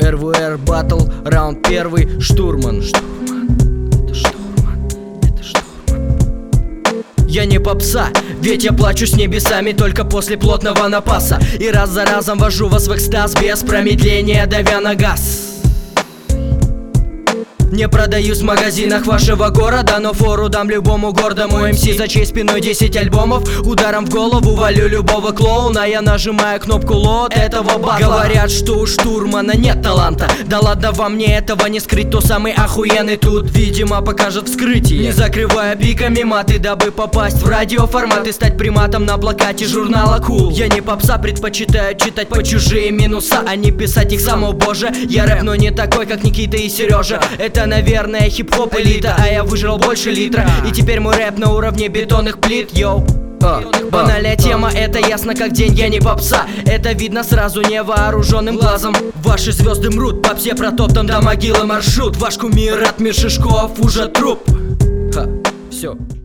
РВР батл, раунд первый, штурман. Я не попса, ведь я плачу с небесами только после плотного напаса. И раз за разом вожу вас в экстаз без промедления, давя на газ. Не продаюсь в магазинах вашего города, но фору дам любому гордому МС, за чьей спиной 10 альбомов. Ударом в голову валю любого клоуна. Я нажимаю кнопку лот этого батла. Говорят, что у штурмана нет таланта. Да ладно, вам мне этого не скрыть. То самый охуенный тут, видимо, покажет вскрытие. Не закрывая пиками маты, дабы попасть в радиоформат и стать приматом на плакате журнала Cool. Я не попса, предпочитаю читать по чужие минуса, а не писать их сам, о боже. Я рэп, но не такой, как Никита и Сережа. Это, наверное, хип-хоп элита, а я выжрал больше литра. И теперь мой рэп на уровне бетонных плит, йоу. Банальная тема, это ясно как день, я не попса. Это видно сразу невооруженным глазом. Ваши звезды мрут, попсе протоптан до могилы маршрут. Ваш кумир Ратмир Шишков уже труп. Все.